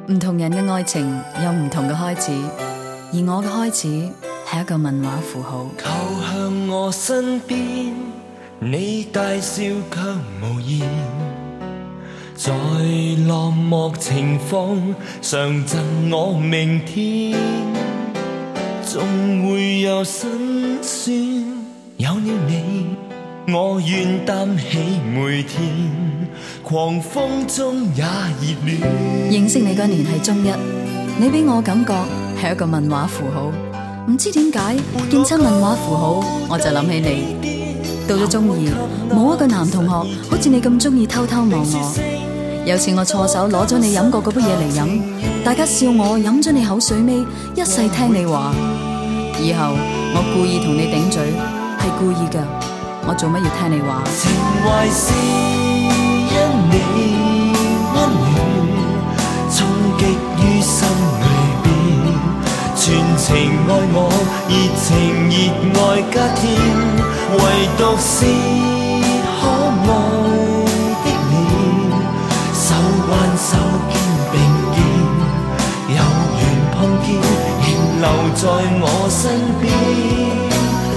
唔同人嘅愛情有唔同嘅開始，而我嘅開始係一個問號符號。 靠向我身邊，你大笑卻無言，在落寞情況常贈我明天，總會有辛酸，有了你我願擔起每天，狂風中也熱戀。 認識你嗰年係中一，你俾我感覺係一個問號符號，唔知點解見親問號符號我就諗起你。到咗中二，冇一個男同學好似你咁中意偷偷望我。有次我錯手攞咗你飲過嗰杯嘢嚟飲，大家笑我飲咗你口水尾，一世聽你話。以後我故意同你頂嘴，係故意噶。我做乜要聽你話？ 情懷是因你溫暖，衝擊於心裏邊，全情愛我，熱情熱愛加添，唯獨是可愛的臉，手挽手肩並肩，有緣碰見，仍留在我身邊。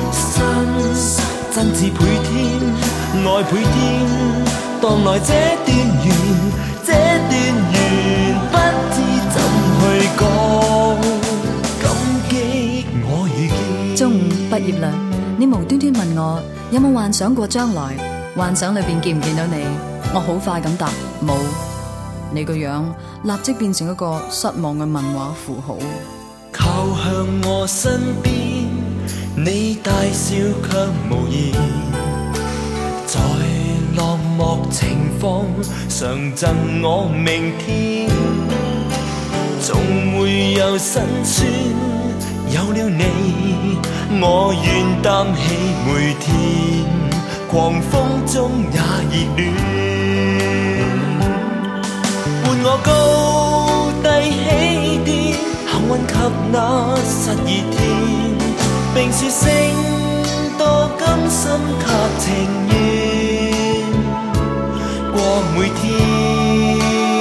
真摯倍添，愛倍添，當來這段緣，這段緣不知怎去講，感激我遇見。 中午畢業啦，你無端端問我有冇幻想過將來，幻想裏邊見唔見到你？我好快咁答冇，你個樣立即變成一個失望嘅問號符號。 靠向我身邊，你大笑卻無言，在落寞情況常贈我明天，總會有辛酸，有了你我願擔起每天，狂風中也熱戀，伴我高低起跌，幸運及那失意天，並說聲多甘心及情願過每天，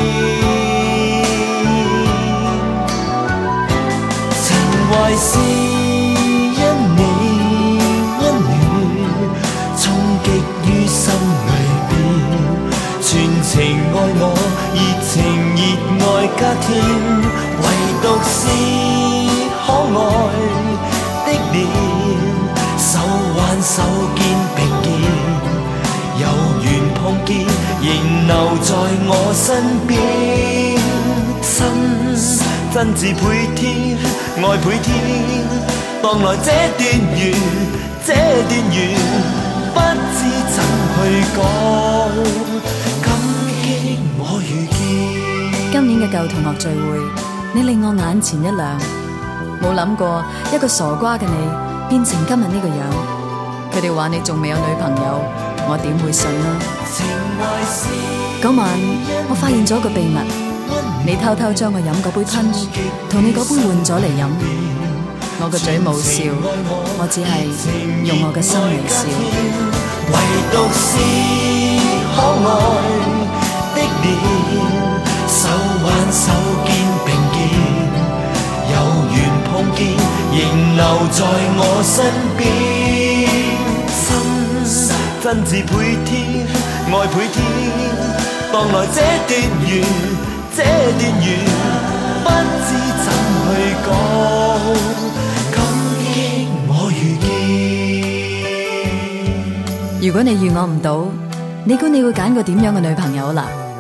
情懷是因你溫暖，衝擊於心裏邊，全情愛我，熱情熱愛加添，唯獨是可愛的臉，手挽手肩並肩，有緣碰見，仍留在我身邊。心真摯倍添，愛倍添，當來這段緣，這段緣不知怎去講，感激我遇見。 今年嘅舊同學聚會，你令我眼前一亮。冇諗過一個傻瓜嘅你變成今日呢個樣。佢哋話你仲未有女朋友，我點會信呢？嗰晚我發現咗個秘密，你偷偷將我飲嗰杯噴同你嗰杯換咗嚟飲。我個嘴冇笑，我只係用我嘅心嚟笑。 唯獨是可愛的臉，手挽手肩並肩，有緣碰見，仍留在我身邊。心真摯倍添，愛倍添，當來這段緣，這段緣不知怎去講，感激我遇見。 如果你遇我唔到，你估你會揀個點樣嘅女朋友啦？